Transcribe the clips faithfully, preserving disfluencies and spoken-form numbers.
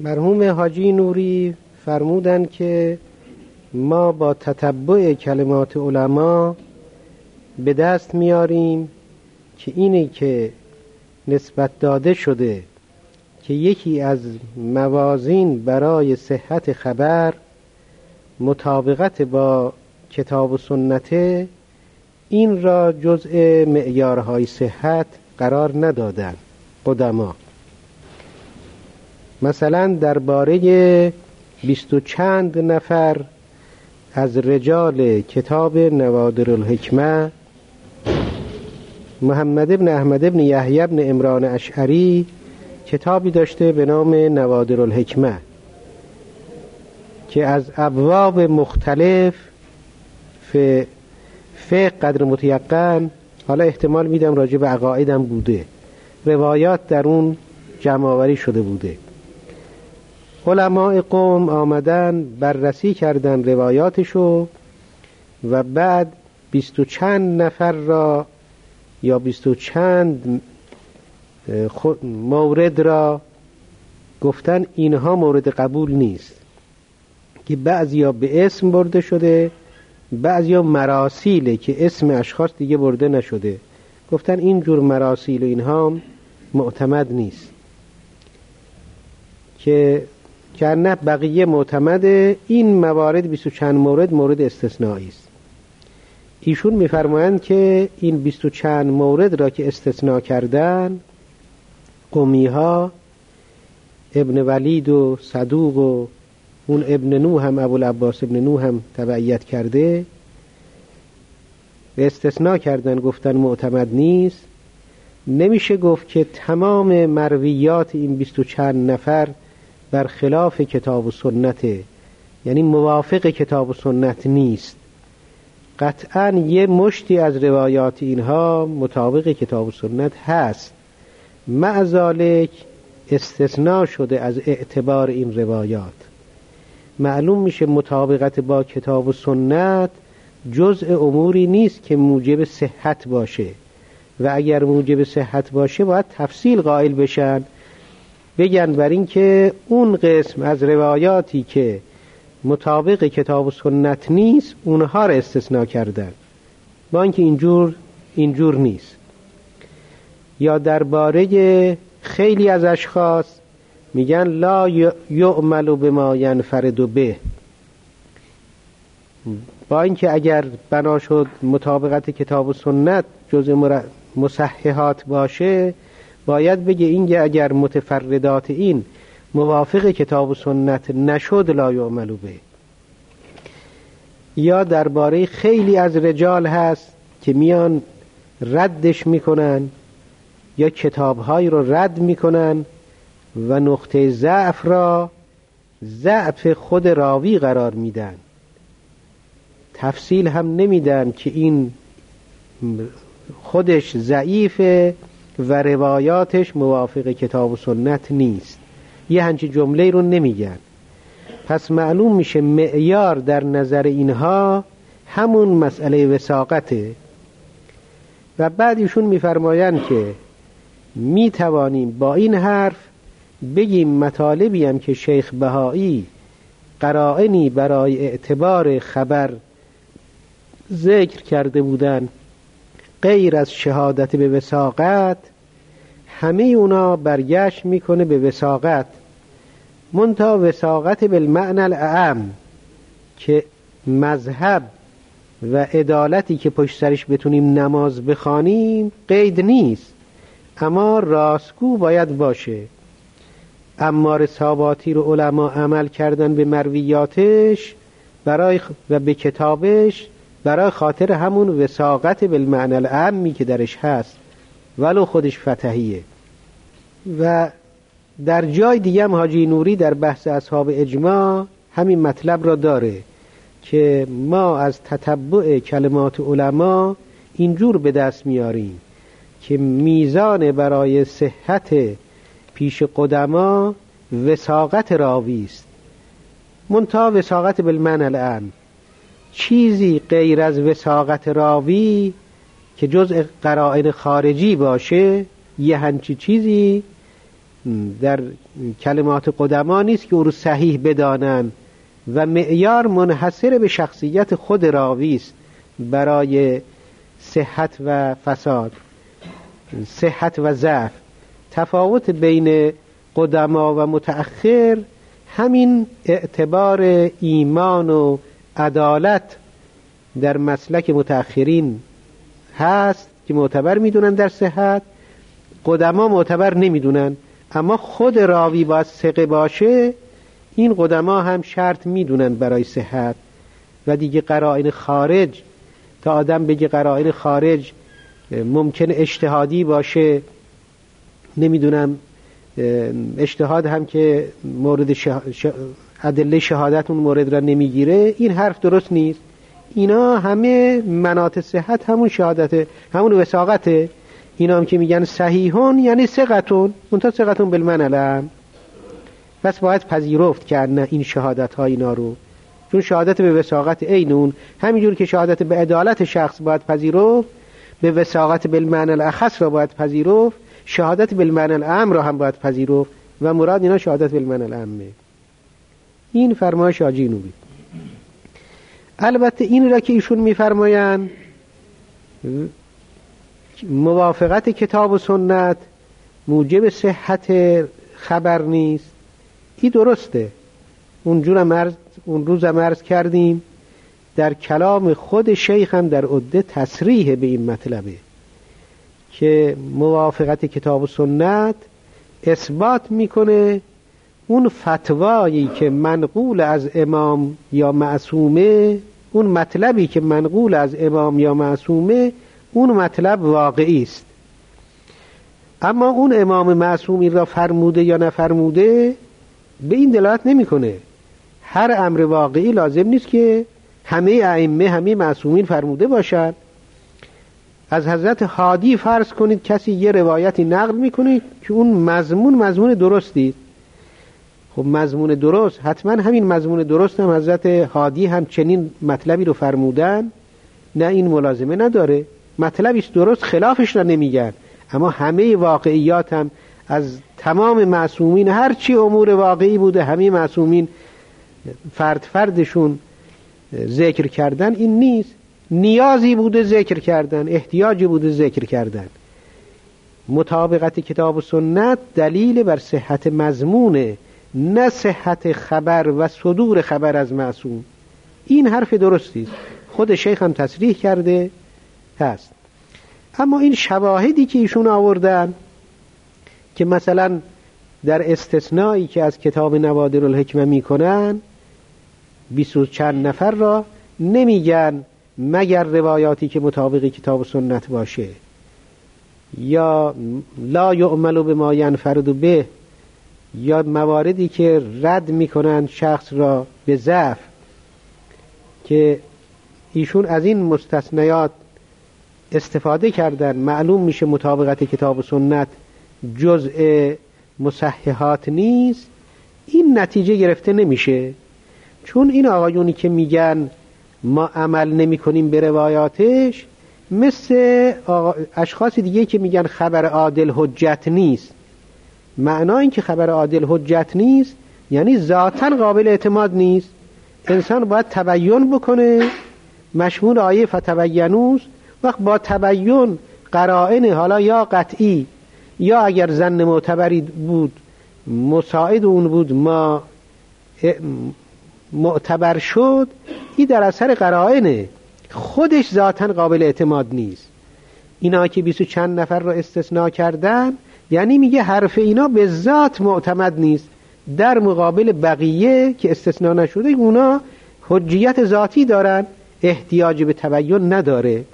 مرحوم حاجی نوری فرمودند که ما با تتبع کلمات علما به دست میاریم که اینی که نسبت داده شده که یکی از موازین برای صحت خبر مطابقت با کتاب و سنت، این را جزء معیارهای صحت قرار ندادند قدما. مثلا درباره بیست و چند نفر از رجال کتاب نوادر الحکمه، محمد ابن احمد ابن یحیی ابن عمران اشعری کتابی داشته به نام نوادر الحکمه که از ابواب مختلف فقه قدر متیقن، حالا احتمال میدم راجع به عقایدم بوده، روایات در اون جمع‌آوری شده بوده. علماء قوم آمدن بررسی کردن روایاتشو و بعد بیست و چند نفر را یا بیست و چند مورد را گفتن اینها مورد قبول نیست، که بعضیا به اسم برده شده، بعضیا مراسیله که اسم اشخاص دیگه برده نشده، گفتن اینجور مراسیل و اینها معتمد نیست، که که نه بقیه معتمده. این موارد بیست و چند مورد مورد استثنایی است. ایشون میفرمایند که این بیست و چند مورد را که استثناء کردن قمی ها، ابن ولید و صدوق و اون ابن نوح هم ابوالعباس ابن نوح هم تبعیت کرده، به استثناء کردن، گفتن معتمد نیست. نمیشه گفت که تمام مرویات این بیست و چند نفر بر خلاف کتاب و سنته، یعنی موافق کتاب و سنت نیست. قطعاً یه مشتی از روایات اینها مطابق کتاب و سنت هست، مع ذالک استثناء شده از اعتبار این روایات. معلوم میشه مطابقت با کتاب و سنت جزء اموری نیست که موجب صحت باشه، و اگر موجب صحت باشه باید تفصیل قائل بشن، بگن بر این که اون قسم از روایاتی که مطابق کتاب و سنت نیست اونها را استثناء کردن، با اینکه اینجور اینجور نیست. یا درباره خیلی از اشخاص میگن لا یعمل بما ینفرد به، با اینکه اگر بنا شد مطابقت کتاب و سنت جزء مصححات باشه، باید بگه این اگر متفردات این موافق کتاب و سنت نشد لا یعمل به. یا درباره خیلی از رجال هست که میان ردش میکنن یا کتابهایی رو رد میکنن و نقطه ضعف را ضعف خود راوی قرار میدن، تفصیل هم نمیدن که این خودش ضعیفه و روایاتش موافق کتاب و سنت نیست، یه همچین جمله رو نمیگن. پس معلوم میشه معیار در نظر اینها همون مسئله وثاقته. و بعد ایشون میفرمایند که میتوانیم با این حرف بگیم مطالبی هم که شیخ بهایی قرائنی برای اعتبار خبر ذکر کرده بودن غیر از شهادت به وثاقت، همه اونا برگشت میکنه به وثاقت، منتها وثاقت بالمعنی الاعم، که مذهب و عدالتی که پشت سرش بتونیم نماز بخوانیم قید نیست، اما راستگو باید باشه. اما رساباتی رو علما عمل کردن به مرویاتش برای و به کتابش برای خاطر همون وثاقت بالمعنی الاعمی که درش هست، ولو خودش فتحیه. و در جای دیگه هم حاجی نوری در بحث اصحاب اجماع همین مطلب را داره که ما از تتبع کلمات علما اینجور به دست میاریم که میزان برای صحت پیش قدما وثاقت راوی است، منتها وثاقت بالمعنی الاعم. چیزی غیر از وثاقت راوی که جزء قرائن خارجی باشه، یه همچی چیزی در کلمات قدما نیست که او رو صحیح بدانن و معیار منحصر به شخصیت خود راوی است برای صحت و فساد، صحت و ضعف. تفاوت بین قدما و متأخر همین اعتبار ایمان و عدالت در مسلک متأخرین هست که معتبر میدونن در صحت، قدما معتبر نمیدونن. اما خود راوی باید ثقه باشه، این قدما هم شرط میدونن برای صحت. و دیگه قرائن خارج، تا آدم بگه قرائن خارج ممکن اجتهادی باشه، نمیدونم اجتهاد هم که مورد شه... ش... ادله شهادت اون مورد را نمیگیره، این حرف درست نیست. اینا همه مناط صحت همون شهادته، همون وثاقته. اینا هم که میگن صحیحون یعنی ثقتون، منتها ثقتون بالمعنى العام. پس باید پذیرفت که نه این شهادت ها اینا رو، چون شهادت به وثاقت عینون، همینجور که شهادت به عدالت شخص باید پذیرفت، به وثاقت بالمعنى الاخص را باید پذیرفت، شهادت بالمعنى العام را هم باید پذیرفت و مراد اینا شهادت بالمعنى العامه. این فرمایش حاجی نوبی. البته این را که ایشون میفرمایند موافقت کتاب و سنت موجب صحت خبر نیست، این درسته. اونجور عرض اون روز عرض کردیم در کلام خود شیخ هم در عده تصریح به این مطلبه که موافقت کتاب و سنت اثبات میکنه اون فتوایی که منقول از امام یا معصومه، اون مطلبی که منقول از امام یا معصومه، اون مطلب واقعی است. اما اون امام معصوم این را فرموده یا نفرموده به این دلالت نمیکنه. هر امر واقعی لازم نیست که همه ائمه همه معصومین فرموده باشند. از حضرت هادی فرض کنید کسی یه روایتی نقل میکنه که اون مضمون مضمون درستی، خب مضمون درست، حتما همین مضمون درست هم حضرت هادی هم چنین مطلبی رو فرمودن؟ نه، این ملازمه نداره. مطلبیش درست، خلافش را نمیگن. اما همه واقعیات هم از تمام معصومین، هر چی امور واقعی بوده همه معصومین فرد فردشون ذکر کردن، این نیست. نیازی بوده ذکر کردن، احتیاجی بوده ذکر کردن. مطابقت کتاب و سنت دلیل بر صحت مضمونه، نه صحت خبر و صدور خبر از معصوم. این حرف درستی است، خود شیخ هم تصریح کرده هست. اما این شواهدی که ایشون آوردن که مثلا در استثنایی که از کتاب نوادر الحکمه میکنن بیست و چند نفر را نمیگن مگر روایاتی که مطابق کتاب و سنت باشه، یا لا یعمل بما ینفرد به، یا مواردی که رد میکنن شخص را به ضعف، که ایشون از این مستثنیات استفاده کردن. معلوم میشه مطابقت کتاب و سنت جزء مصححات نیست. این نتیجه گرفته نمیشه، چون این آقایونی که میگن ما عمل نمی کنیم به روایاتش، مثل اشخاص دیگه که میگن خبر عادل حجت نیست. معنی این که خبر عادل حجت نیست یعنی ذاتاً قابل اعتماد نیست. انسان باید تبیین بکنه، مشمول آیه فتبینوس. وقت با تبیین قرائن، حالا یا قطعی یا اگر ظن معتبری بود مساعد اون بود ما معتبر شد، این در اثر قرائنه، خودش ذاتاً قابل اعتماد نیست. اینا که بیست و چند نفر را استثناء کردن یعنی میگه حرف اینا به ذات معتمد نیست، در مقابل بقیه که استثناء نشده اونا حجیت ذاتی دارن، احتیاج به تبیین نداره.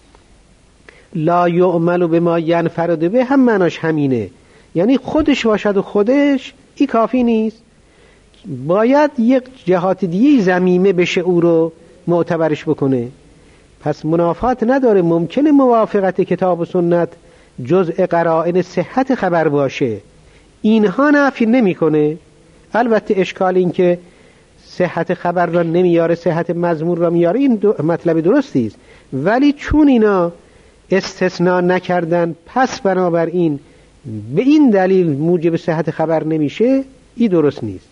لا یعمل بما ینفرد به هم معناش همینه، یعنی خودش باشد و خودش این کافی نیست، باید یک جهات دیگه ضمیمه بشه او رو معتبرش بکنه. پس منافات نداره. ممکنه موافقت کتاب و سنت جزء قرائن صحت خبر باشه، اینها نفی نمی کنه. البته اشکال این که صحت خبر را نمیاره، صحت مضمون را میاره، این دو مطلب درستی است. ولی چون اینا استثناء نکردن، پس بنابراین به این دلیل موجب صحت خبر نمیشه، این درست نیست.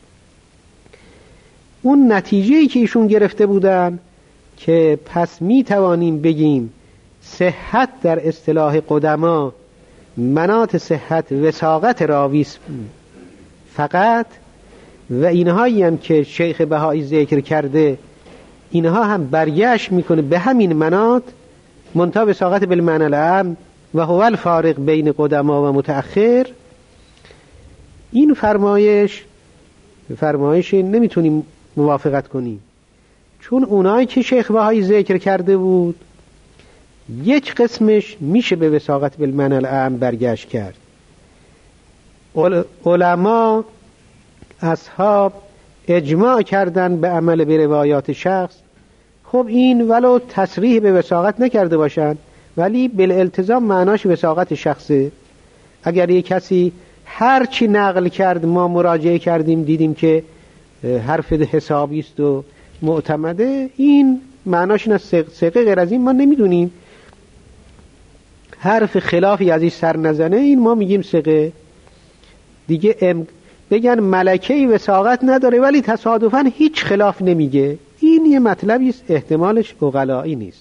اون نتیجه‌ای که ایشون گرفته بودن که پس می توانیم بگیم صحت در اصطلاح قدما مناط صحت وثاقت راوی فقط، و اینهایی هم که شیخ بهایی ذکر کرده اینها هم برگشت میکنه به همین مناط منتها وثاقت بالمعنی العام و هو الفارق بین قدما و متأخر. این فرمایش فرمایش نمیتونیم موافقت کنیم، چون اونایی که شیخ بهایی ذکر کرده بود یک قسمش میشه به وثاقت بالمعنی العام برگشت کرد. علما اصحاب اجماع کردن به عمل به روایات شخص. خب این ولو تصریح به وثاقت نکرده باشن ولی بالالتزام معناش وثاقت شخصه. اگر یک کسی هر چی نقل کرد ما مراجعه کردیم دیدیم که حرف حسابی است و معتمده، این معناش نه ثقه، غیر از این ما نمیدونیم. حرف خلافی از این سر نزنه این ما میگیم ثقه دیگه. ام بگن ملکه‌ای وثاقت نداره ولی تصادفاً هیچ خلاف نمیگه، این یه مطلبی است احتمالش عقلایی نیست.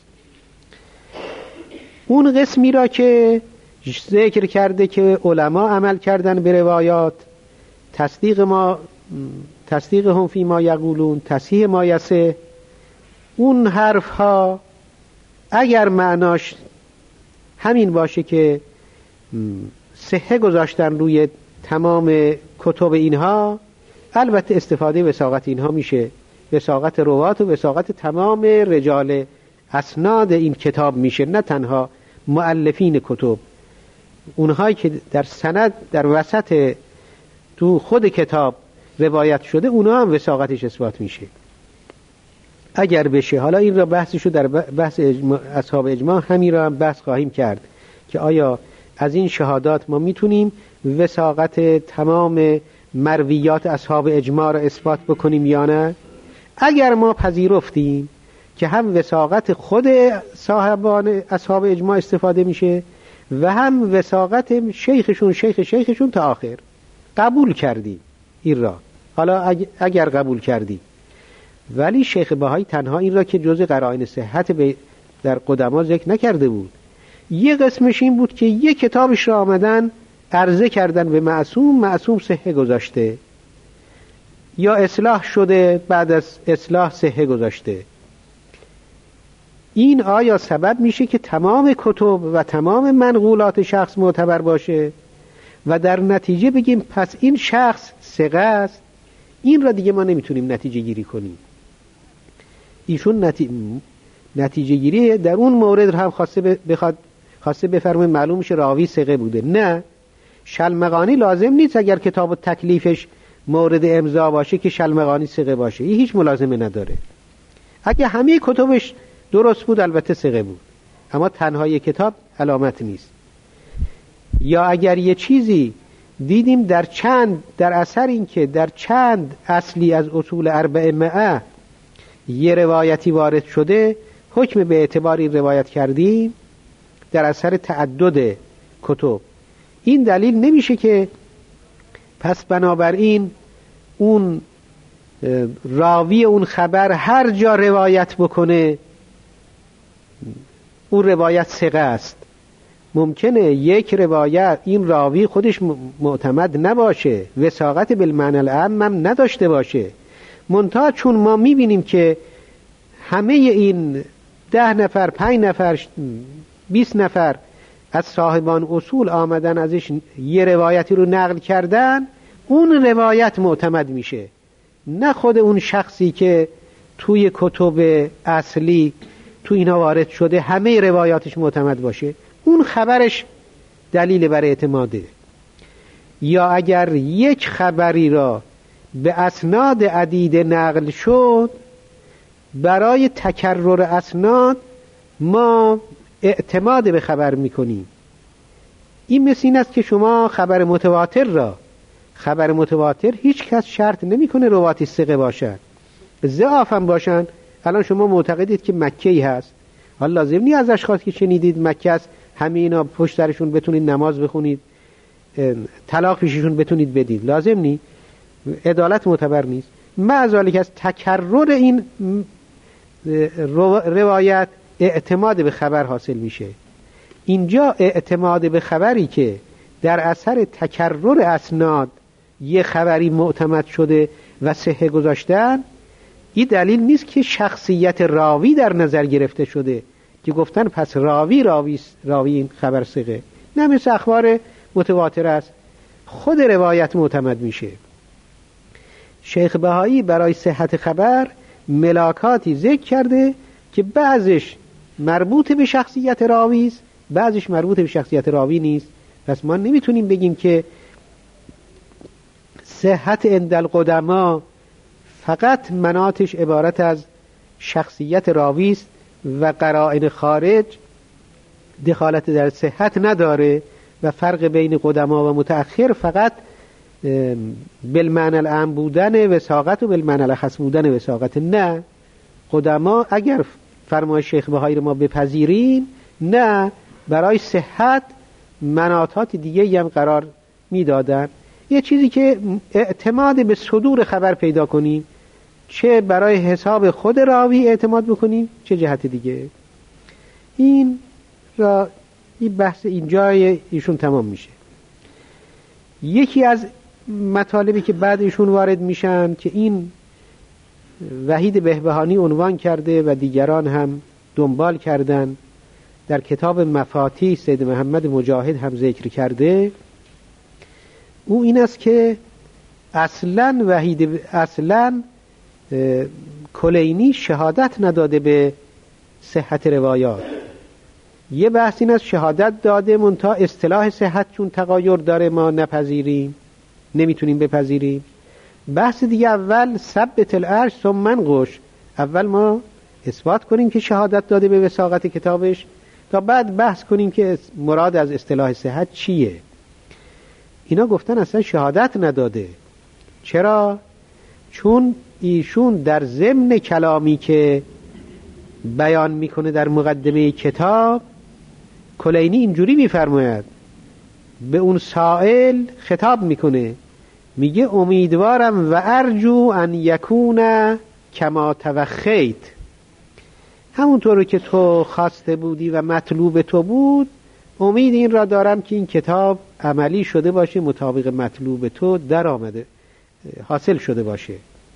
اون قسمی را که ذکر کرده که علما عمل کردن به روایات، تصدیق ما تصدیق هم فی ما یقولون، تصحیح ما یسه، اون حرف ها اگر معناش همین باشه که صحه گذاشتن روی تمام کتب اینها، البته استفاده وثاقت اینها میشه، وثاقت روات و وثاقت تمام رجال اسناد این کتاب میشه، نه تنها مؤلفین کتب، اونهایی که در سند در وسط تو خود کتاب روایت شده اونها هم وثاقتش اثبات میشه اگر بشه. حالا این را بحثشو در بحث اجماع اصحاب اجماع همین را هم بحث خواهیم کرد که آیا از این شهادات ما میتونیم وثاقت تمام مرویات اصحاب اجماع را اثبات بکنیم یا نه. اگر ما پذیرفتیم که هم وثاقت خود صاحبان اصحاب اجماع استفاده میشه و هم وثاقت شیخشون شیخ شیخشون تا آخر، قبول کردیم این را. حالا اگر قبول کردیم، ولی شیخ بهایی تنها این را که جزء قرائن صحت در قدما ذکر نکرده بود، یه قسمش این بود که یه کتابش را آمدن عرضه کردن به معصوم، معصوم صحه گذاشته یا اصلاح شده بعد از اصلاح صحه گذاشته. این آیا سبب میشه که تمام کتب و تمام منقولات شخص معتبر باشه و در نتیجه بگیم پس این شخص ثقه است؟ این را دیگه ما نمیتونیم نتیجه گیری کنیم. ایشون نتی... نتیجه گیری در اون مورد هم خواسته بخواد خواسته بفرمه معلوم شه راوی ثقه بوده. نه، شلمغانی لازم نیست اگر کتاب و تکلیفش مورد امضا باشه که شلمغانی ثقه باشه، این هیچ ملازمه نداره. اگه همه کتابش درست بود البته ثقه بود، اما تنها یک کتاب علامت نیست. یا اگر یه چیزی دیدیم در چند در اثر این که در چند اصلی از اصول اربعه مئه یه روایتی وارد شده، حکم به اعتباری روایت کردیم در اثر تعدد کتب، این دلیل نمیشه که پس بنابراین اون راوی اون خبر هر جا روایت بکنه اون روایت ثقه است. ممکنه یک روایت این راوی خودش معتمد نباشه، وثاقت بالمعنی العام هم نداشته باشه، منتها چون ما میبینیم که همه این ده نفر پنج نفر بیست نفر از صاحبان اصول آمدن ازش یه روایتی رو نقل کردن، اون روایت معتمد میشه، نه خود اون شخصی که توی کتب اصلی تو اینا وارد شده همه روایاتش معتمد باشه، اون خبرش دلیل بر اعتماده. یا اگر یک خبری را به اسناد عدیده نقل شد، برای تکرر اسناد ما اعتماد به خبر میکنیم. این مثل این است که شما خبر متواتر را خبر متواتر هیچ کس شرط نمیکنه رواتی ثقه باشن، ضعاف هم باشن. الان شما معتقدید که مکی هست، حالا لازم نیست از اشخاص که شنیدید مکه است همه اینا پشت سرشون بتونید نماز بخونید، طلاق پیششون بتونید بدید، لازم نیست، عدالت معتبر نیست. معذالک از تکرر این روایت اعتماد به خبر حاصل میشه. اینجا اعتماد به خبری که در اثر تکرر اسناد یه خبری معتمد شده و صحه گذاشتن، این دلیل نیست که شخصیت راوی در نظر گرفته شده که گفتن پس راوی راوی راوی این خبر صحه، نه مثل اخبار متواتر است، خود روایت معتمد میشه. شیخ بهایی برای صحت خبر ملاکاتی ذکر کرده که بعضش مربوط به شخصیت راوی است، بعضش مربوط به شخصیت راوی نیست. پس ما نمیتونیم بگیم که صحت عند القدما فقط مناطش عبارت از شخصیت راوی است و قرائن خارج دخالت در صحت نداره و فرق بین قدما و متأخر فقط بالمعنى العام بودن وثاقت و بالمعنى الاخص بودن وثاقت. نه، قدما اگر فرمایش شیخ بهایی رو ما بپذیریم، نه، برای صحت مناطات دیگه هم قرار میدادن. یه چیزی که اعتماد به صدور خبر پیدا کنیم، چه برای حساب خود راوی اعتماد بکنیم چه جهت دیگه. این را این بحث اینجای ایشون تمام میشه. یکی از مطالبی که بعد ایشون وارد میشن که این وحید بهبهانی عنوان کرده و دیگران هم دنبال کردن، در کتاب مفاتیح سید محمد مجاهد هم ذکر کرده، او این است که اصلا وحید اصلا کلینی شهادت نداده به صحت روایات. یه بحث این است شهادت داده منتها اصطلاح صحت چون تغایر داره ما نپذیریم، نمیتونیم بپذیریم. بحث دیگه اول ثبت العرش ثم منقش، اول ما اثبات کنیم که شهادت داده به وثاقت کتابش تا بعد بحث کنیم که مراد از اصطلاح صحت چیه. اینا گفتن اصلا شهادت نداده. چرا؟ چون ایشون در ضمن کلامی که بیان میکنه در مقدمه کتاب، کلینی اینجوری میفرماید، به اون سائل خطاب میکنه، میگه امیدوارم و ارجو ان یکون کما توخیت، همونطور که تو خواسته بودی و مطلوب تو بود، امید این را دارم که این کتاب عملی شده باشه، مطابق مطلوب تو در آمده حاصل شده باشه.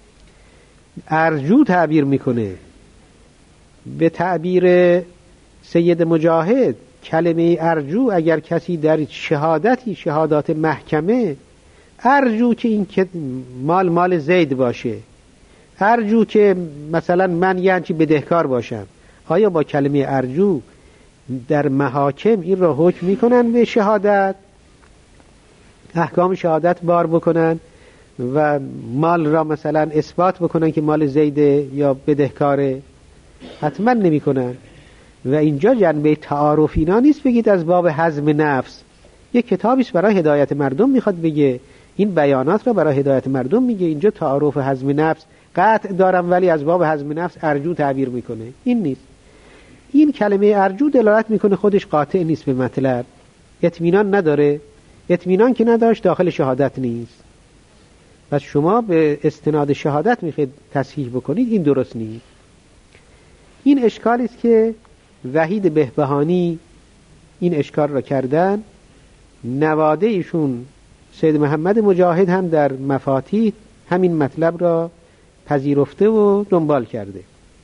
ارجو تعبیر میکنه. به تعبیر سید مجاهد کلمه ارجو اگر کسی در شهادتی شهادات محکمه، ارجو که این مال مال زید باشه، ارجو که مثلا من یعنی بدهکار باشم، آیا با کلمه ارجو در محاکم این را حکم میکنن به شهادت، احکام شهادت بار بکنن و مال را مثلا اثبات بکنن که مال زیده یا بدهکاره؟ حتما نمی کنن. و اینجا جنبه تعارف اینا نیست بگید از باب هضم نفس، یک کتابیست برای هدایت مردم میخواد بگه، این بیانات را برای هدایت مردم میگه، اینجا تعارف هضم نفس قطع دارم ولی از باب هضم نفس ارجو تعبیر میکنه، این نیست. این کلمه ارجو دلالت میکنه خودش قاطع نیست به مطلب، اطمینان نداره، اطمینان که نداشت داخل شهادت نیست. پس شما به استناد شهادت میخواید تصحیح بکنید، این درست نیست. این اشکالی است که وحید بهبهانی این اشکال را کردن. نواده ایشون سید محمد مجاهد هم در مفاتیح همین مطلب را پذیرفته و دنبال کرده.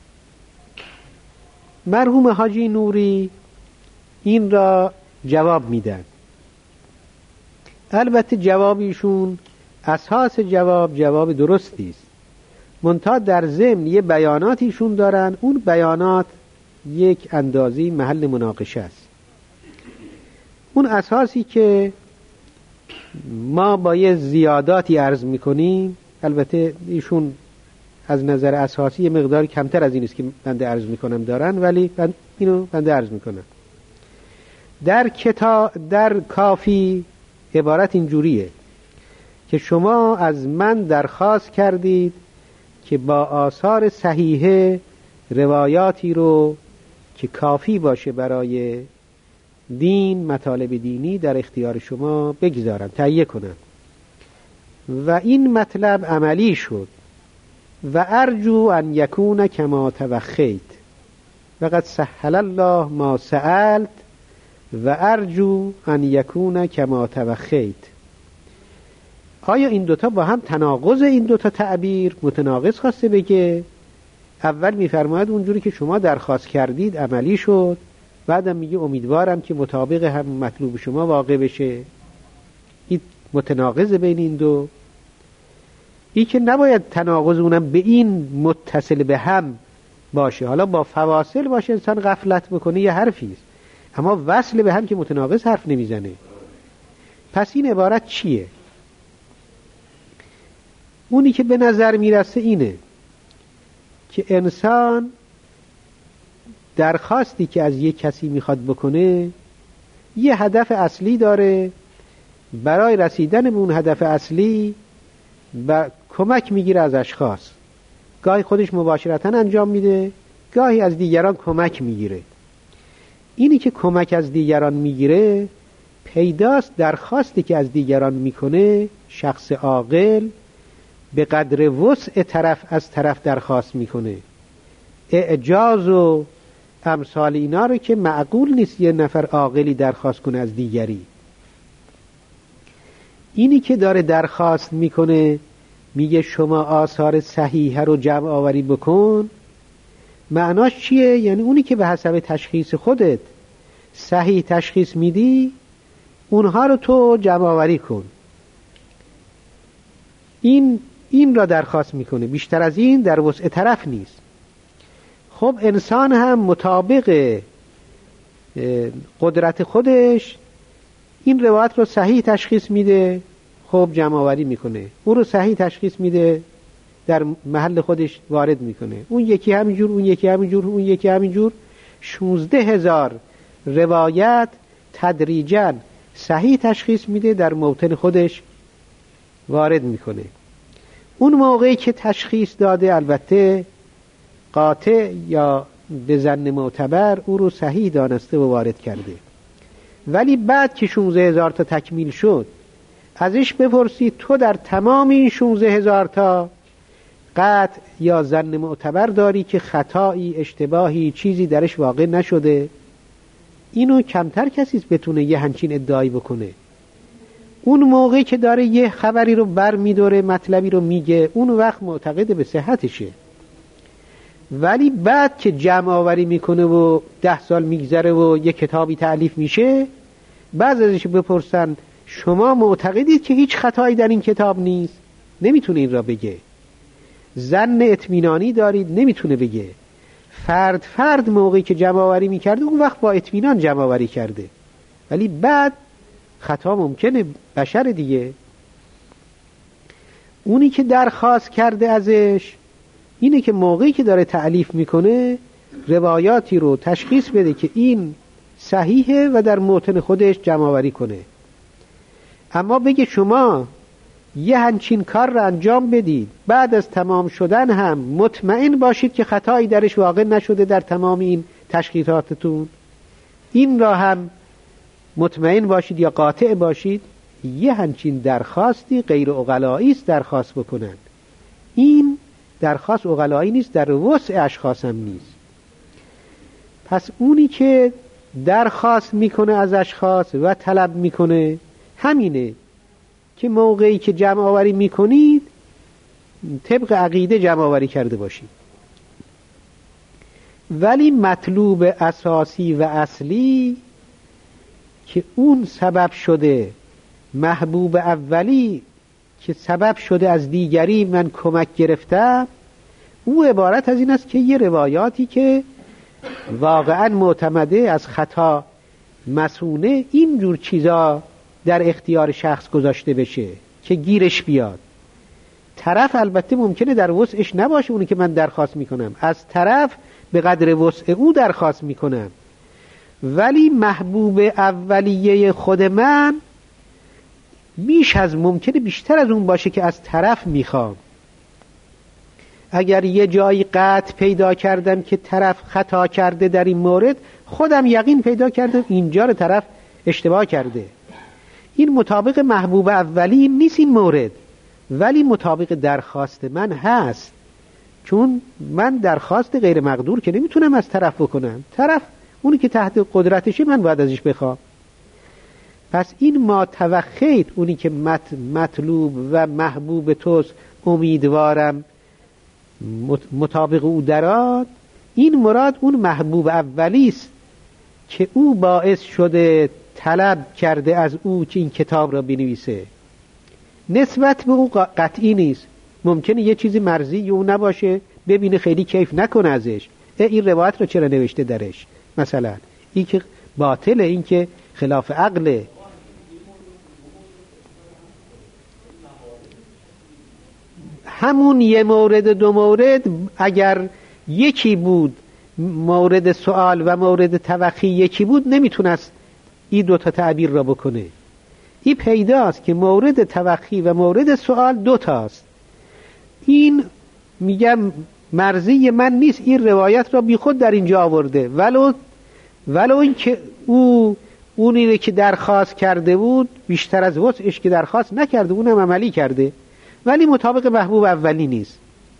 مرحوم حاجی نوری این را جواب میدن. البته جواب ایشون اساس جواب جواب درستی است، منتها در ضمن یه بیاناتیشون دارن، اون بیانات یک اندازی محل مناقشه است. اون اساسی که ما با یه زیاداتی عرض میکنیم، البته ایشون از نظر اساسی یه مقدار کمتر از این است که بنده عرض میکنم دارن، ولی بند اینو بنده عرض میکنم. در کتاب در کافی عبارت اینجوریه که شما از من درخواست کردید که با آثار صحیحه روایاتی رو که کافی باشه برای دین، مطالب دینی در اختیار شما بگذارن، تهیه کنن و این مطلب عملی شد. و ارجو ان یکون کما توخیت و قد سهل الله ما سألت و ارجو ان یکون کما توخیت. آیا این دوتا با هم تناقض؟ این دوتا تعبیر متناقض خواسته بگه؟ اول میفرماید اونجوری که شما درخواست کردید عملی شد، بعدم میگه امیدوارم که مطابق هم مطلوب شما واقع بشه. این متناقض بین این دو. این که نباید تناقض اونم به این متصل به هم باشه، حالا با فواصل باشه انسان غفلت بکنه یه حرفیست، اما وصل به هم که متناقض حرف نمیزنه. پس این عبارت چیه؟ اونی که به نظر میرسه اینه که انسان درخواستی که از یک کسی میخواد بکنه یه هدف اصلی داره، برای رسیدن به اون هدف اصلی و کمک میگیره از اشخاص. گاهی خودش مباشرتاً انجام میده، گاهی از دیگران کمک میگیره. اینی که کمک از دیگران میگیره پیداست درخواستی که از دیگران میکنه شخص عاقل به قدر وسع طرف از طرف درخواست میکنه. اعجاز و امثال اینا رو که معقول نیست یه نفر عاقلی درخواست کنه از دیگری. اینی که داره درخواست میکنه میگه شما آثار صحیحه رو جمع آوری بکن، معناش چیه؟ یعنی اونی که به حسب تشخیص خودت صحیح تشخیص میدی اونها رو تو جمع آوری کن. این این را درخواست میکنه، بیشتر از این در وسع طرف نیست. خب انسان هم مطابق قدرت خودش این روایت رو صحیح تشخیص میده، خب جمع آوری میکنه. اون رو صحیح تشخیص میده، در محل خودش وارد میکنه. اون یکی همینجور، اون یکی همینجور، اون یکی همینجور. شونزده هزار روایت تدریجاً صحیح تشخیص میده، در موطن خودش وارد میکنه. اون موقعی که تشخیص داده البته قاطع یا به ظن معتبر او رو صحیح دانسته و وارد کرده، ولی بعد که شونزده هزار تا تکمیل شد ازش بپرسی تو در تمام این شونزده هزار تا قطع یا ظن معتبر داری که خطایی، اشتباهی، چیزی درش واقع نشده؟ اینو کمتر کسی بتونه یه همچین ادعایی بکنه. اون موقعی که داره یه خبری رو بر میداره، مطلبی رو میگه، اون وقت معتقد به صحتشه. ولی بعد که جمع آوری میکنه و ده سال میگذره و یه کتابی تألیف میشه، بعض ازش بپرسن شما معتقدید که هیچ خطایی در این کتاب نیست؟ نمیتونه این را بگه. ظن اطمینانی دارید؟ نمیتونه بگه. فرد فرد موقعی که جمع آوری میکرده اون وقت با اطمینان جمع آوری کرده، ولی بعد خطا ممکنه، بشر دیگه. اونی که درخواست کرده ازش اینه که موقعی که داره تألیف میکنه روایاتی رو تشخیص بده که این صحیحه و در موطن خودش جمع آوری کنه. اما بگه شما یه همچین کار رو انجام بدید، بعد از تمام شدن هم مطمئن باشید که خطایی درش واقع نشده در تمام این تشخیصاتتون، این را هم مطمئن باشید یا قاطع باشید، یه همچین درخواستی غیر عقلایی است درخواست بکنن. این درخواست عقلایی نیست، در وسع اشخاص هم نیست. پس اونی که درخواست میکنه از اشخاص و طلب میکنه همینه که موقعی که جمع آوری میکنید طبق عقیده جمع آوری کرده باشید. ولی مطلوب اساسی و اصلی که اون سبب شده، محبوب اولی که سبب شده از دیگری من کمک گرفتم، او عبارت از این است که یه روایاتی که واقعا معتمده از خطا مسونه اینجور چیزا در اختیار شخص گذاشته بشه که گیرش بیاد. طرف البته ممکنه در وسعش نباشه اونی که من درخواست میکنم، از طرف به قدر وسع او درخواست میکنم، ولی محبوب اولیه خود من بیش از ممکنه بیشتر از اون باشه که از طرف میخوام. اگر یه جایی قطع پیدا کردم که طرف خطا کرده در این مورد، خودم یقین پیدا کردم اینجا رو طرف اشتباه کرده. این مطابق محبوب اولی نیست این مورد، ولی مطابق درخواست من هست، چون من درخواست غیر مقدور که نمیتونم از طرف بکنم. طرف اونی که تحت قدرتشه من باید ازش بخوام. پس این ما توخیت، اونی که مط... مطلوب و محبوب توست، امیدوارم مطابق او دراد، این مراد اون محبوب اولی است که او باعث شده طلب کرده از او که این کتاب را بنویسه. نسبت به او قطعی نیست، ممکنه یه چیزی مرضی او نباشه، ببینه خیلی کیف نکنه ازش، این روایت رو چرا نوشته درش، مثلا این که باطله، این که خلاف عقله. همون یه مورد دو مورد اگر یکی بود، مورد سوال و مورد توقی یکی بود، نمیتونست این دوتا تعبیر را بکنه. این پیداست که مورد توقی و مورد سوال دوتاست. این میگم مرضی من نیست، این روایت را بی خود در اینجا آورده، ولو ولو این که او اونی که درخواست کرده بود بیشتر از وسعش که درخواست نکرده، اونم عملی کرده، ولی مطابق محبوب اولی نیست.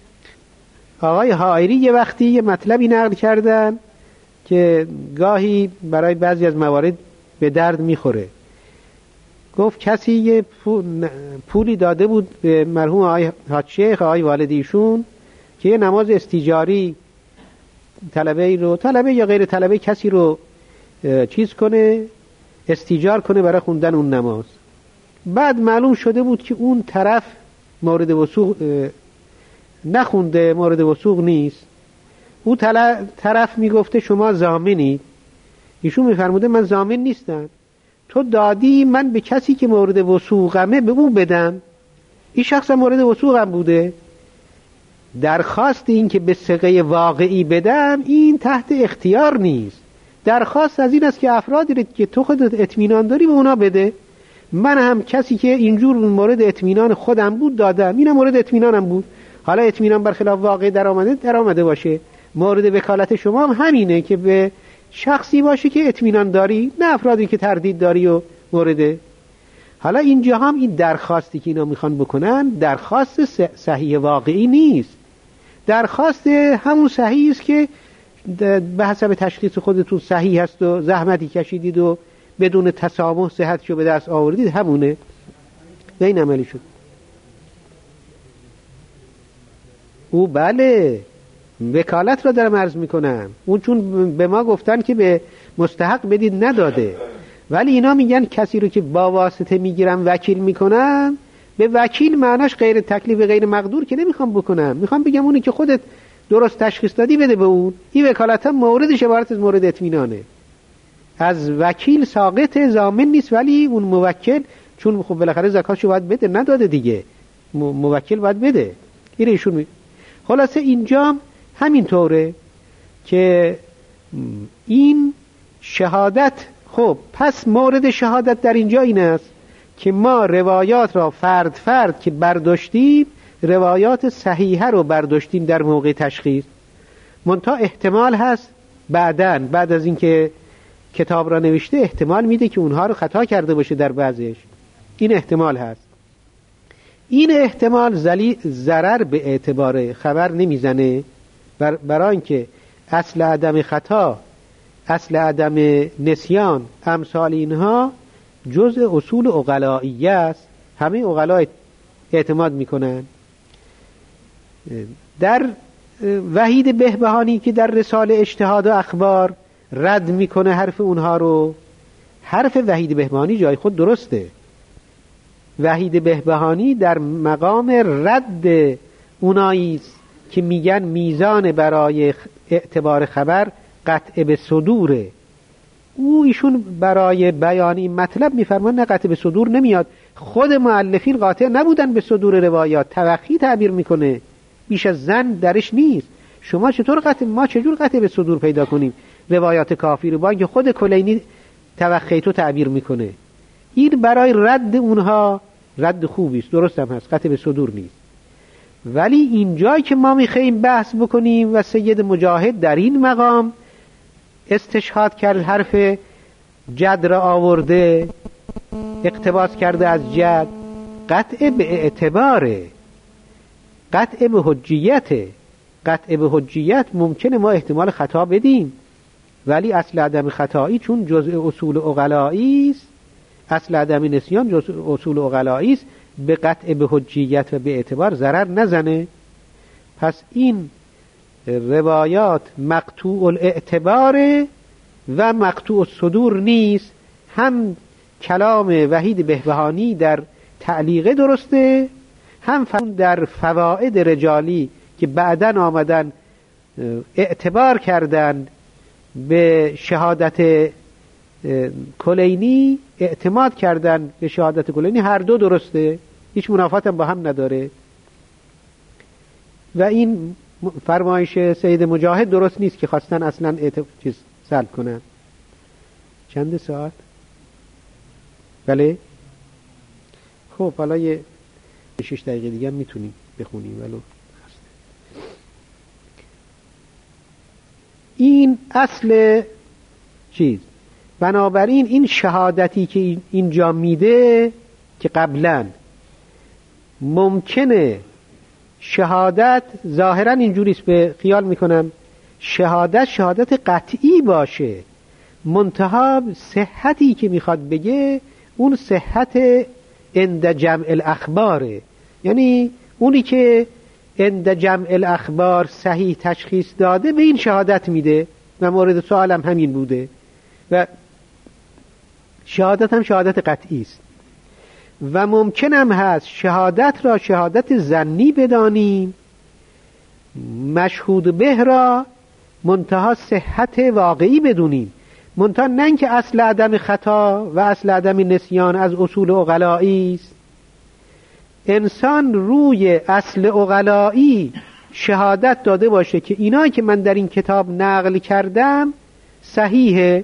آقای حائری یه وقتی یه مطلبی نقل کردن که گاهی برای بعضی از موارد به درد میخوره. گفت کسی یه پولی داده بود به مرحوم آقای حاج شیخ، آقای والد ایشون، که یه نماز استیجاری طلبه رو، طلبه یا غیر طلبه، کسی رو چیز کنه، استیجار کنه برای خوندن اون نماز. بعد معلوم شده بود که اون طرف مورد وثوق نخونده، مورد وثوق نیست. اون طرف میگفته شما ضامنید. ایشون میفرموده من ضامن نیستم، تو دادی من به کسی که مورد وثوقمه به اون بدم. این شخص مورد وثوقم بوده، درخواست این که به ثقه واقعی بدم این تحت اختیار نیست. درخواست از این است که افرادی که تو خودت اطمینان داری به اونا بده. من هم کسی که اینجور مورد اطمینان خودم بود دادم، اینم مورد اطمینانم بود. حالا اطمینان برخلاف واقع در آمده در آمده باشه، مورد وکالت شما هم همینه که به شخصی باشه که اطمینان داری، نه افرادی که تردید داری و مورده. حالا اینجا هم این درخواستی که اینا میخوان بکنن درخواست صحیح واقعی نیست، درخواست همون صحیح است که به حسب تشخیص خودتون صحیح هست و زحمتی کشیدید و بدون تسامح صحتشو به دست آوردید، همونه. و این عملی شد. او بله وکالت را دارم عرض میکنم، اون چون به ما گفتن که به مستحق بدید نداده، ولی اینا میگن کسی رو که با واسطه میگیرم وکیل میکنم، به وکیل معناش غیر تکلیف غیر مقدور که نمیخوام بکنم، میخوام بگم اونی که خودت درست تشخیص دادی بده به اون. این وکالت هم موردش عبارت از مورد اطمینانه، از وکیل ساقط ضامن نیست، ولی اون موکل چون خب بالاخره زکاتشو باید بده، نداده دیگه، موکل باید بده. این ایشون می... خلاصه اینجا همین طوره که این شهادت، خب پس مورد شهادت در اینجا این است که ما روایات را فرد فرد که برداشتیم، روایات صحیحه رو برداشتیم در موقع تشخیص. منتها احتمال هست بعدن بعد از اینکه کتاب را نوشته احتمال میده که اونها رو خطا کرده باشه در بعضش، این احتمال هست. این احتمال زلی ضرر به اعتبار خبر نمیزنه، بر برای اینکه اصل عدم خطا، اصل عدم نسیان، امثال اینها جزء اصول عقلائیه است، همه عقلا اعتماد میکنن. در وحید بهبهانی که در رساله اجتهاد و اخبار رد میکنه حرف اونها رو، حرف وحید بهبهانی جای خود درسته. وحید بهبهانی در مقام رد اونایی که میگن میزان برای اعتبار خبر قطع به صدوره. او ایشون برای بیان این مطلب میفرمان نه قطع به صدور نمیاد، خود مؤلفین قاطع نبودن به صدور روایات، توقی تعبیر میکنه، بیش از زن درش نیست. شما چطور قطع، ما چجور قطع به صدور پیدا کنیم روایات کافی رو با اینکه خود کلینی توقیتو تعبیر میکنه؟ این برای رد اونها رد خوبی است، درست هم هست، قطع به صدور نیست. ولی اینجایی که ما میخوایم بحث بکنیم و سید مجاهد در این مقام استشهاد کرد، حرف جد را آورده، اقتباس کرده از جد، قطع به اعتباره، قطع به حجیته. قطع به حجیت ممکنه ما احتمال خطا بدیم، ولی اصل عدم خطایی چون جزء اصول عقلایی است، اصل عدم نسیان جزء اصول عقلایی است، به قطع به حجیت و به اعتبار ضرر نزنه. پس این روایات مقطوع الاعتبار و مقطوع الصدور نیست. هم کلام وحید بهبهانی در تعلیقه درسته، هم در فواید رجالی که بعداً آمدن اعتبار کردن به شهادت کلینی، اعتماد کردن به شهادت کلینی، هر دو درسته، هیچ منافات هم با هم نداره. و این فرمایش سید مجاهد درست نیست که خواستن اصلا چیز سلب کنن. چند ساعت؟ بله؟ خب حالا یه شش دقیقه دیگه میتونیم بخونیم ولو. این اصل چیز. بنابراین این شهادتی که اینجا میده که قبلا ممکنه شهادت ظاهرا اینجوریست، به خیال میکنم شهادت شهادت قطعی باشه، منتها صحتی که میخواد بگه اون صحت عند جمع الاخباره، یعنی اونی که عند جمع الاخبار صحیح تشخیص داده به این شهادت میده و مورد سوالم همین بوده و شهادت هم شهادت قطعی است. و ممکنم هست شهادت را شهادت ظنی بدانیم، مشهود به را منتها صحت واقعی بدونیم، منتها نه اینکه اصل عدم خطا و اصل عدم نسیان از اصول عقلایی است. انسان روی اصل عقلایی شهادت داده باشه که اینایی که من در این کتاب نقل کردم صحیحه،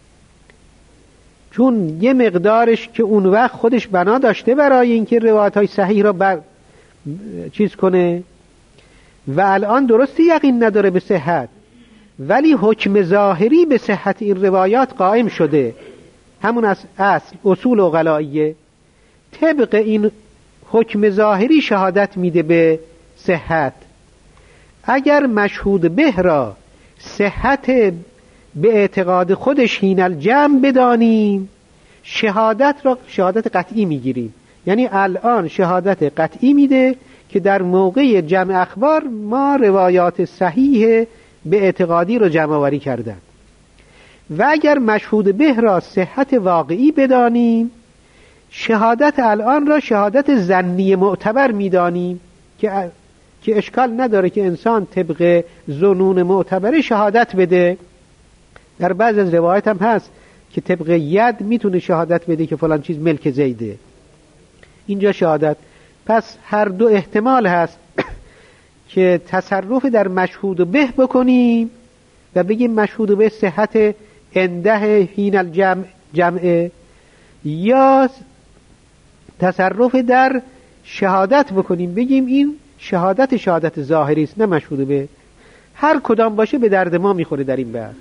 چون یه مقدارش که اون وقت خودش بنا داشته برای اینکه روایت های صحیح را بر چیز کنه و الان درستی یقین نداره به صحت، ولی حکم ظاهری به صحت این روایات قائم شده، همون از اصل اصول عقلاییه، طبق این حکم ظاهری شهادت میده به صحت. اگر مشهود به را صحت به اعتقاد خودش حین الجمع بدانیم، شهادت را شهادت قطعی میگیریم. یعنی الان شهادت قطعی میده که در موقع جمع اخبار ما روایات صحیح به اعتقادی رو جمع آوری کردن. و اگر مشهود به را صحت واقعی بدانیم، شهادت الان را شهادت ظنی معتبر میدانیم که که اشکال نداره که انسان طبق ظنون معتبر شهادت بده. در بعض از روایت هم هست که طبق ید میتونه شهادت بده که فلان چیز ملک زیده. اینجا شهادت، پس هر دو احتمال هست که تصرف در مشهود به بکنیم و بگیم مشهود به صحت انده حین الجمع جمعه، یا تصرف در شهادت بکنیم بگیم این شهادت شهادت ظاهری است نه مشهود به. هر کدام باشه به درد ما میخوره در این بحث.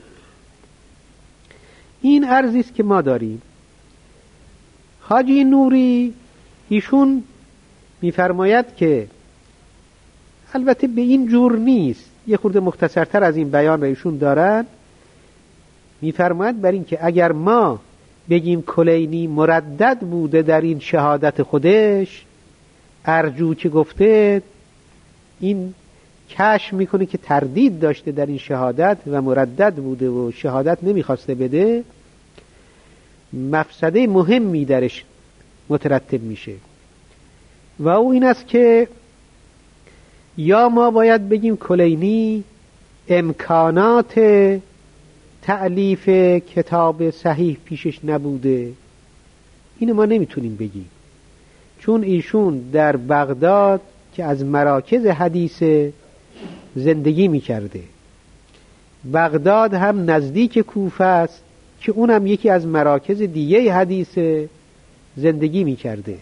این عرضی است که ما داریم. حاجی نوری ایشون میفرماید که البته به این جور نیست، یه خورده مختصرتر از این بیان را ایشون دارن. میفرماید بر این که اگر ما بگیم کلینی مردد بوده در این شهادت خودش، ارجو که گفته این کشف میکنه که تردید داشته در این شهادت و مردد بوده و شهادت نمیخواسته بده، مفسده مهمی درش مترتب میشه و او این است که یا ما باید بگیم کلینی امکانات تألیف کتاب صحیح پیشش نبوده، اینو ما نمیتونیم بگیم، چون ایشون در بغداد که از مراکز حدیث زندگی میکرده، بغداد هم نزدیک کوفه است که اونم یکی از مراکز دیگه حدیث زندگی میکرده.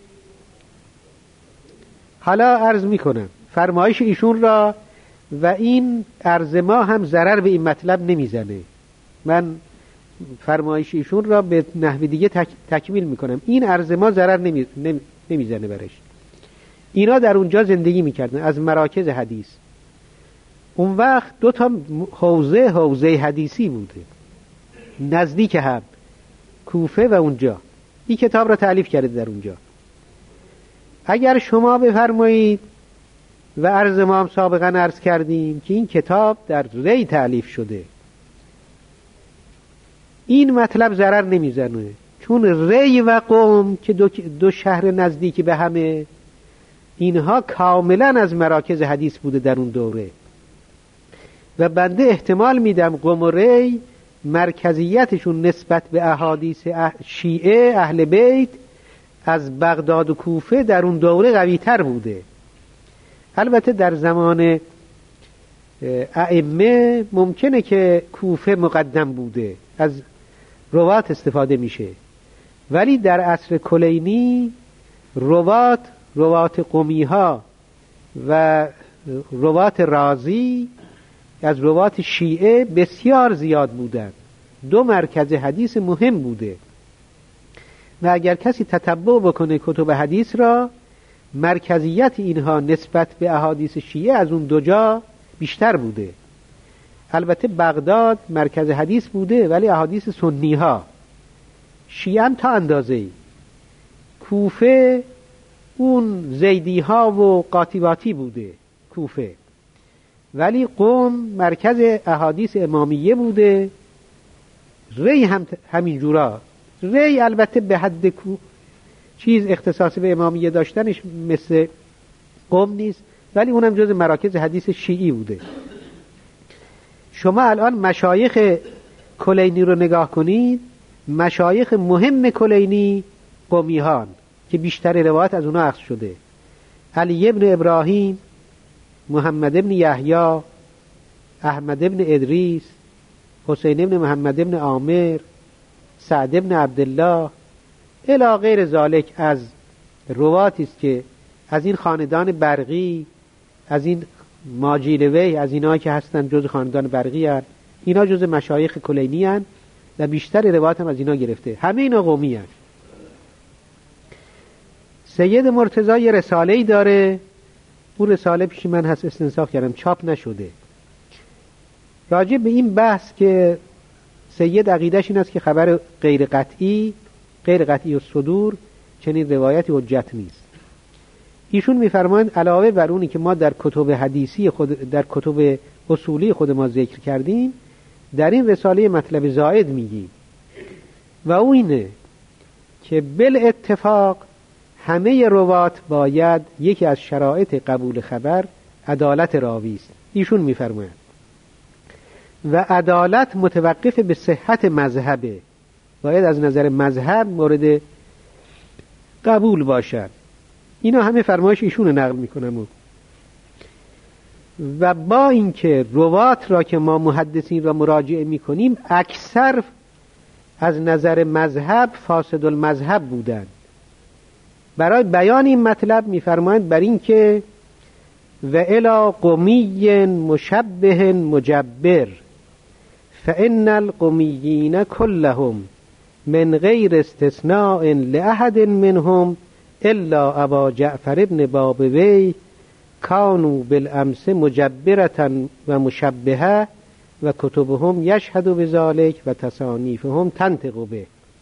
حالا عرض میکنم فرمایش ایشون را و این عرض ما هم ضرر به این مطلب نمیزنه. من فرمایش ایشون را به نحوی دیگه تک، تکمیل میکنم. این عرض ما ضرر نمی، نمی، نمیزنه برش. اینا در اونجا زندگی میکردن از مراکز حدیث. اون وقت دو تا حوزه حوزه حدیثی بوده نزدیک هم، کوفه و اونجا. این کتاب را تألیف کرده در اونجا. اگر شما بفرمایید و عرض ما هم سابقا عرض کردیم که این کتاب در ری تألیف شده، این مطلب ضرر نمیزنه، چون ری و قم که دو, دو شهر نزدیکی به همه، اینها کاملا از مراکز حدیث بوده در اون دوره و بنده احتمال میدم قم و ری مرکزیتشون نسبت به احادیث شیعه اهل بیت از بغداد و کوفه در اون دوره قوی تر بوده. البته در زمان ائمه ممکنه که کوفه مقدم بوده، از روات استفاده میشه، ولی در عصر کلینی روات روات قمی ها و روات رازی از روات شیعه بسیار زیاد بودند. دو مرکز حدیث مهم بوده و اگر کسی تتبع بکنه کتب حدیث را، مرکزیت اینها نسبت به احادیث شیعه از اون دو جا بیشتر بوده. البته بغداد مرکز حدیث بوده ولی احادیث سنی ها، شیعه هم تا اندازه‌ای، کوفه اون زیدی ها و قاطباتی بوده کوفه، ولی قم مرکز احادیث امامیه بوده. ری هم همین جورا. ری البته به حد کو چیز اختصاص به امامیه داشتنش مثل قم نیست، ولی اونم جز مراکز حدیث شیعی بوده. شما الان مشایخ کلینی رو نگاه کنید، مشایخ مهم کلینی قمی‌هان که بیشتر روایت از اونها اخذ شده: علی ابن ابراهیم، محمد ابن یحیی، احمد ابن ادریس، حسین ابن محمد ابن عامر، سعد ابن عبدالله الی غیر ذالک از رواتی است که از این خاندان برقی، از این ماجیلوی، از اینا که هستن جز خاندان برقی هستن، اینا جز مشایخ کلینی هستن و بیشتر روایت هم از اینا گرفته. همه اینا قومی هستن. سید مرتضی یه رساله‌ای داره، اون رساله پیش من هست، استنساخ کردم، چاپ نشده، راجع به این بحث که سید عقیدهش این است که خبر غیر قطعی غیر قطعی و صدور چنین روایتی حجت نیست. ایشون میفرمایند علاوه بر اونی که ما در کتب حدیثی خود، در کتب اصولی خود ما ذکر کردیم، در این رساله مطلب زائد میگیم و او اینه که بالاتفاق همه روات باید، یکی از شرایط قبول خبر عدالت راوی است. ایشون میفرمایند و عدالت متوقف به صحت مذهبه، باید از نظر مذهب مورد قبول باشد. اینا همه فرمایش ایشون نقل میکنم. و با اینکه روات را که ما محدثین را مراجعه میکنیم اکثر از نظر مذهب فاسد المذهب بودند، برای بیان این مطلب میفرمایند بر این که و الی قمی مشبه مجبر فان القمیین كلهم من غیر استثناء لأحد منهم الا ابا جعفر ابن بابوی کانوا بالامس مجبرة و مشبهه و کتبهم یشهد بذلک و تصانیفهم تنطق به،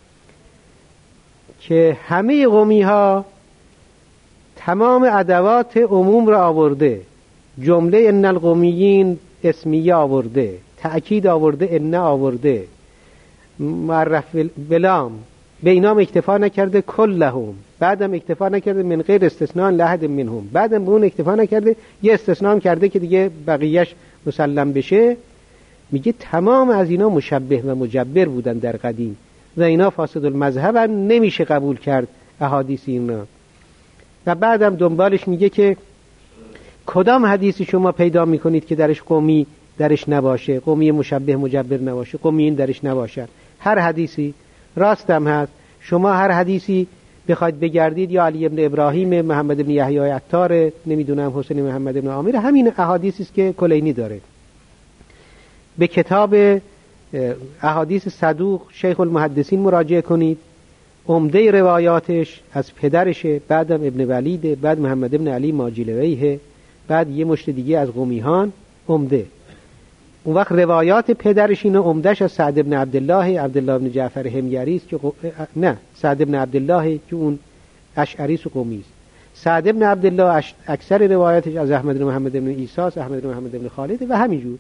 که همه قمی ها تمام ادوات عموم را آورده، جمله ان القمیین اسمیه آورده، تأکید آورده، ان آورده، معرف بلام، به اینام اکتفا نکرده، کلهم، بعدم اکتفا نکرده من غیر استثناء لحد منهم، بعدم به اون اکتفا نکرده، یه استثناء کرده که دیگه بقیهش مسلم بشه. میگه تمام از اینا مشبه و مجبر بودن در قدیم و اینا فاسد المذهب، نمیشه قبول کرد احادیث اینا. و بعدم دنبالش میگه که کدام حدیثی شما پیدا میکنید که درش قومی درش نباشه، قومی مشبه مجبر نباشه، قومیین درش نباشن. هر حدیثی راستم هست، شما هر حدیثی بخواید بگردید، یا علی ابن ابراهیم، محمد ابن یحیی عطار، نمیدونم حسین محمد ابن عامر، همین احادیثی است که کلینی داره. به کتاب احادیث صدوق شیخ المحدثین مراجعه کنید، عمده روایاتش از پدرشه، بعدم ابن ولید، بعد محمد ابن علی ماجلویه، بعد یه مشت دیگه از قمیهان عمده. اون وقت روایات پدرش اینه، عمدهش از سعد ابن عبدالله عبدالله ابن جعفر حمیری است که ق... نه سعد ابن عبدالله که اون اشعری و قمی است. سعد ابن عبدالله اش... اکثر روایاتش از احمد بن محمد بن عیسی، احمد بن محمد بن خالد و همینجور.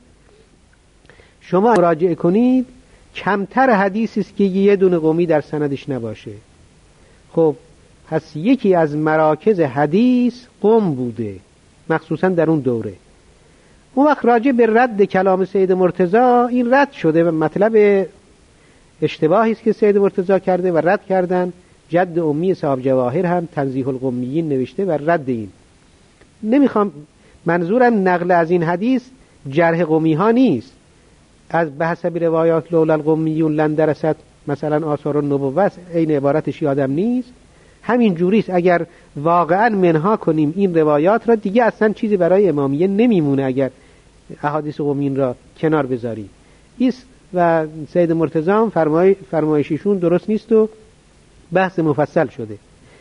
شما مراجعه کنید کمتر حدیثی است که یه دونه قمی در سندش نباشه. خب پس یکی از مراکز حدیث قم بوده، مخصوصا در اون دوره. اون وقت راجع به رد کلام سید مرتضی این رد شده و مطلب اشتباهی است که سید مرتضی کرده و رد کردن. جد امی صاحب جواهر هم تنزیه القمیین نوشته و رد این. نمیخوام، منظورم نقل از این حدیث جرح قمی ها نیست. از بحث روایات لولا القمیون لن درست مثلا آثار النبوت این عبارتش یادم نیست، همین جوریست. اگر واقعا منها کنیم این روایات را دیگه اصلا چیزی برای امامیه نمیمونه اگر احادیث قمیین را کنار بذاریم. ایست و سید مرتضی هم فرمای فرمایششون درست نیست و بحث مفصل شده.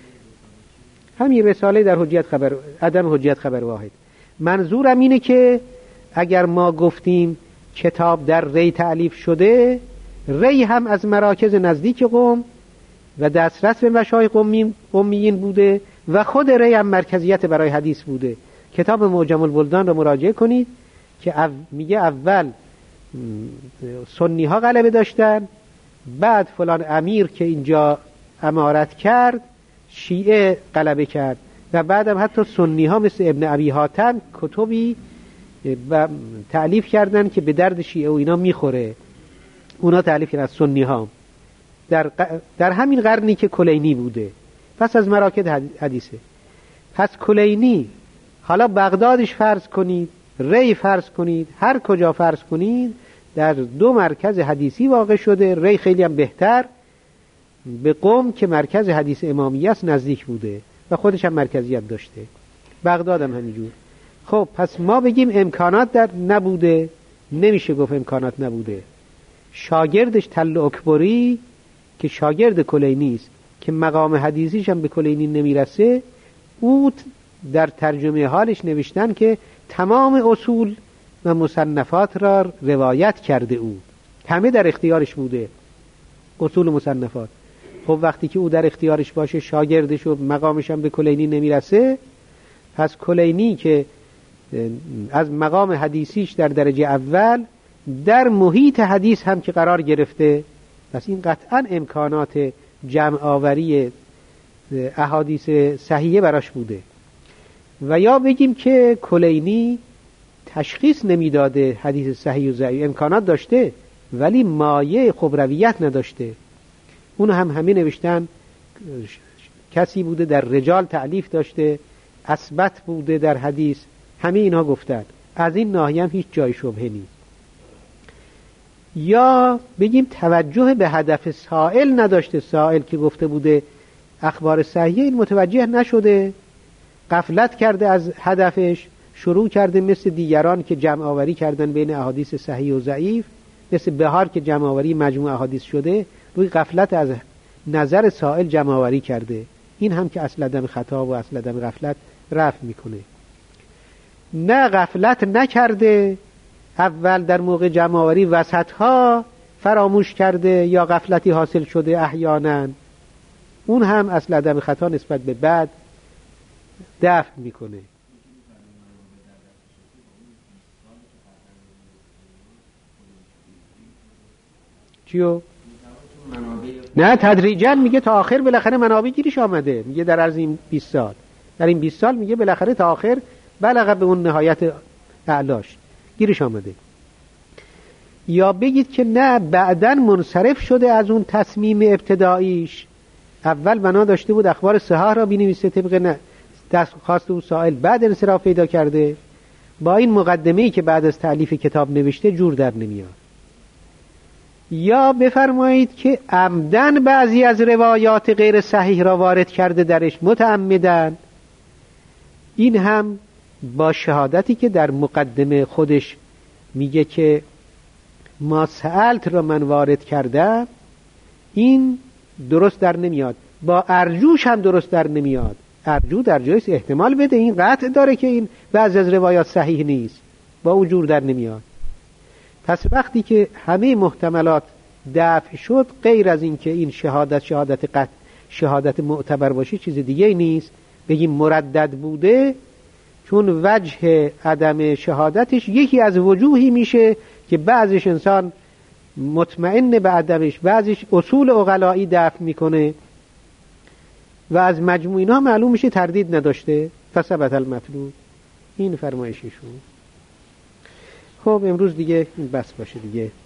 همین رساله در حجیت خبر عدم حجیت خبر واحد. منظورم اینه که اگر ما گفتیم کتاب در ری تألیف شده، ری هم از مراکز نزدیک قم و دسترس به مشایخ قمیین بوده و خود ری هم مرکزیت برای حدیث بوده. کتاب معجم البلدان را مراجعه کنید که او میگه اول سنی ها غلبه داشتن، بعد فلان امیر که اینجا امارت کرد شیعه غلبه کرد و بعدم حتی سنی ها مثل ابن ابی حاتم کتبی و تألیف کردن که به درد شیعه و اینا میخوره. اونا تألیف کردن از سنی ها در, در همین قرنی که کلینی بوده. پس از مراکز حدیثه. پس کلینی، حالا بغدادش فرض کنید، ری فرض کنید، هر کجا فرض کنید، در دو مرکز حدیثی واقع شده. ری خیلی هم بهتر، به قم که مرکز حدیث امامیه است نزدیک بوده و خودش هم مرکزیت داشته. بغداد هم همینجور. خب پس ما بگیم امکانات در نبوده، نمیشه گفت امکانات نبوده. شاگردش تل اکبری که شاگرد کلینی است که مقام حدیثیش هم به کلینی نمیرسه، او در ترجمه حالش نوشتن که تمام اصول و مصنفات را روایت کرده، او همه در اختیارش بوده اصول و مصنفات. خب وقتی که او در اختیارش باشه، شاگردش و مقامش هم به کلینی نمیرسه، پس کلینی که از مقام حدیثیش در درجه اول در محیط حدیث هم که قرار گرفته، پس این قطعا امکانات جمع آوری احادیث صحیحه براش بوده. و یا بگیم که کلینی تشخیص نمیداده حدیث صحیح و ضعیف، امکانات داشته ولی مایه خبرویت نداشته. اون هم همه نوشتن کسی بوده در رجال تألیف داشته، اثبت بوده در حدیث، همه اینها گفتن. از این ناحیه هم هیچ جای شبهه نیست. یا بگیم توجه به هدف سائل نداشته، سائل که گفته بوده اخبار صحیحه این متوجه نشده، غفلت کرده از هدفش، شروع کرده مثل دیگران که جمع آوری کردن بین احادیث صحیح و ضعیف، مثل بهار که جمع آوری مجموع احادیث شده، روی غفلت از نظر سائل جمع آوری کرده. این هم که اصل عدم خطا و اصل عدم غفلت رفع میکنه. نه غفلت نکرده، اول در موقع جمع آوری وسطها فراموش کرده یا غفلتی حاصل شده احیانا، اون هم اصل عدم خطا نسبت به بعد دفع میکنه. چیو؟ نه تدریجا میگه تا آخر بالاخره منابع گیرش آمده، میگه در عرض این بیست سال، در این بیست سال میگه بالاخره تا آخر بلغ به اون نهایت اعلاش گیرش آمده. یا بگید که نه بعدن منصرف شده از اون تصمیم ابتداییش، اول بنا داشته بود اخبار صحاح را بنویسه طبق نه دستخواست او سائل، بعد انصراف پیدا کرده، با این مقدمه‌ای که بعد از تألیف کتاب نوشته جور در نمیاد. یا بفرمایید که عمدن بعضی از روایات غیر صحیح را وارد کرده درش، متعمدن. این هم با شهادتی که در مقدمه خودش میگه که ما سألت را من وارد کردم، این درست در نمیاد. با ارجوش هم درست در نمیاد. ارجو در جایش احتمال بده، این قطع داره که این بعضی از روایات صحیح نیست، با او جور در نمیاد. پس وقتی که همه محتملات دفع شد، غیر از این که این شهادت شهادت قطع شهادت معتبر باشه چیز دیگه نیست، بگیم مردد بوده، چون وجه عدم شهادتش یکی از وجوهی میشه که بعضیش انسان مطمئن به عدمش، بعضیش اصول عقلایی دفع میکنه و از مجموع اینا معلوم میشه تردید نداشته، فثبت المطلوب. این فرمایششون. خب امروز دیگه این بس باشه دیگه.